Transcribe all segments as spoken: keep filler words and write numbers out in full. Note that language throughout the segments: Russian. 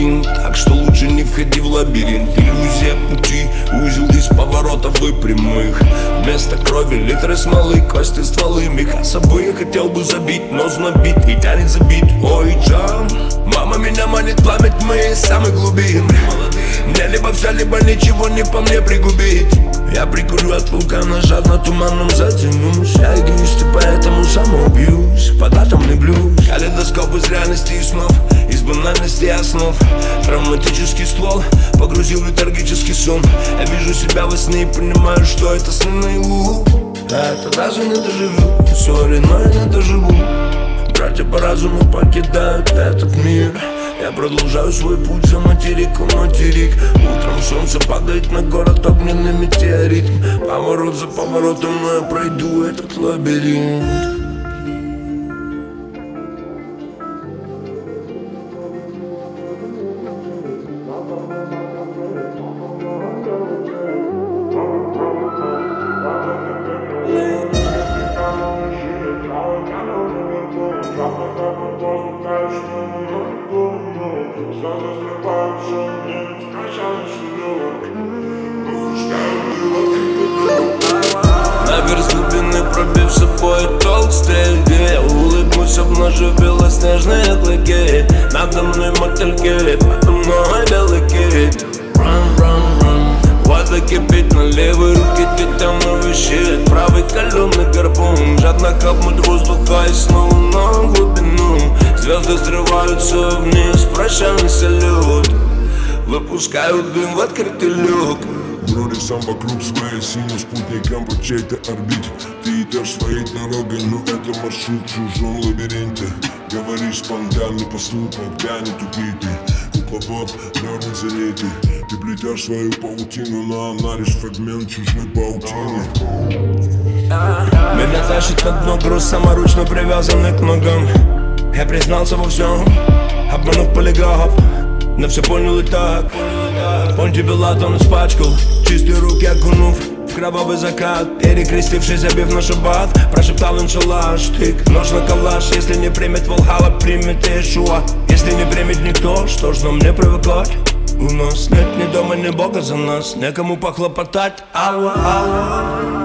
лабиринт, так что лучше не входи в лабиринт. Иллюзия пути, узел из поворотов и прямых. Вместо крови литры смолы, кости, стволы, меха собой я хотел бы забить, но знобит и тянет забит. Ой, Джам, мама меня манит пламя тьмы из самых глубин. Мне либо все, либо ничего не по мне пригубить. Я прикурю от вулкана, жадно туманом затянусь. Я эгоист и поэтому самоубьюсь под атомный блюз. Калейдоскоп из реальности и снов, из банальности основ. Травматический ствол погрузил в летаргический сон. Я вижу себя во сне и понимаю, что это сны наяву. Это даже не доживу, сори, но я не доживу. Братья по разуму покидают этот мир. Я продолжаю свой путь за материком, материк. Утром солнце падает на город огненный метеорит. Поворот за поворотом, но я пройду этот лабиринт. Наверх с глубины пробив собой толстые льды. Я улыбнусь, обнажив белоснежные клыки. Надо мной мотыльки, подо мной белый кит. Run, run, run. Вода кипит на левой руке, титановый щит. Правый каленый гарпун, жадно хапнуть воздуха и снова на глубину. Звезды срываются вниз, прощальный салют. Выпускают дым в открытый люк. Бродишь сам вокруг своей синим спутником по чьей-то орбите. Ты идешь своей дорогой, но это маршрут в чужом лабиринте. Говоришь спонтанно, поступок, тянет убитый. Кукловод, нервный залитый. Ты плетешь свою паутину, но она лишь фрагмент чужой паутины. Меня тащит на дно груз, саморучно привязанный к ногам. Я признался во всем, обманув полиграф, но все понял и так. Понтибелатом испачкал, чистые руки окунув в кровавый закат. Перекрестившись, забив на шаббат, прошептал иншаллах. Штык, нож на калаш, если не примет Валхалла, примет Иешуа. Если не примет никто, что ж нам не привыкать? У нас нет ни дома, ни Бога за нас, некому похлопотать. Алла, алла.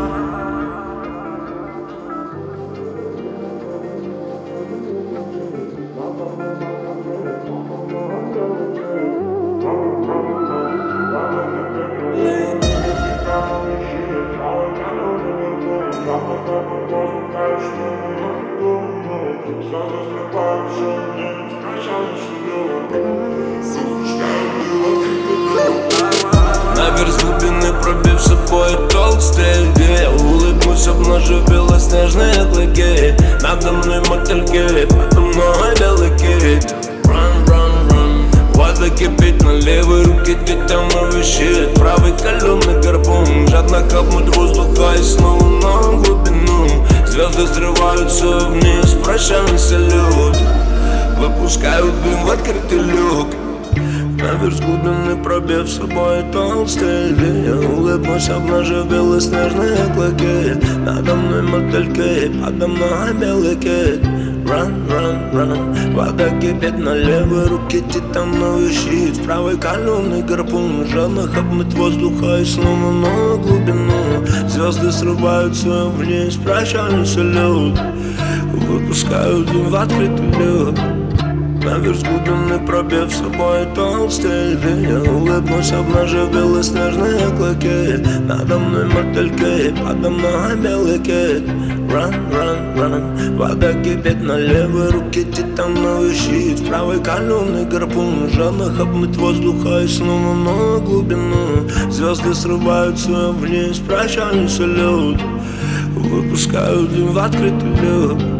Наверх с глубины пробив собой толстые льды. Я улыбнусь, обнажив белоснежные клыки. Надо мной мотыльки, подо мной белый кит. Run, run, run. Вода кипит на левой руке, титановый щит. Правый каленый гарпун, жадно хапнуть воздуха и снова на глубину. Звезды срываются вниз, прощальный салют. Выпускают дым в открытый люк. Наверх с глубины пробив собой толстые льды. Я улыбнусь, обнажив белоснежные клыки. Надо мной мотыльки, подо мной белый кит. Run, run, run. Вода кипит на левой руке, титановый щит. Правый каленый гарпун, жадно хапнуть воздуха и снова на глубину. Звезды срываются вниз, прощальный салют. Выпускают дым в открытый люк. Наверх с глубины пробив собой толстые льды. Я улыбнусь, обнажив белоснежные клыки. Надо мной мотыльки, подо мной белый кит. Run, run, run. Вода кипит на левой руке, титановый щит. Правый каленый гарпун, жадно хапнуть воздуха и снова на глубину. Звезды срываются вниз, прощальный салют. Выпускают дым в открытый люк.